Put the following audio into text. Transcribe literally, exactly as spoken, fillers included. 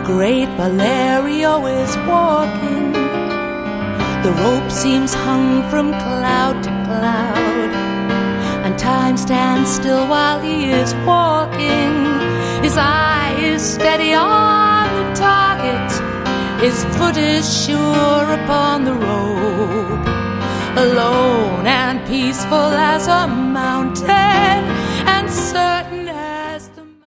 great Valerio is walking. The rope seems hung from cloud to cloud, and time stands still while he is walking. His eye is steady on the target, his foot is sure upon the rope. Alone and peaceful as a mountain,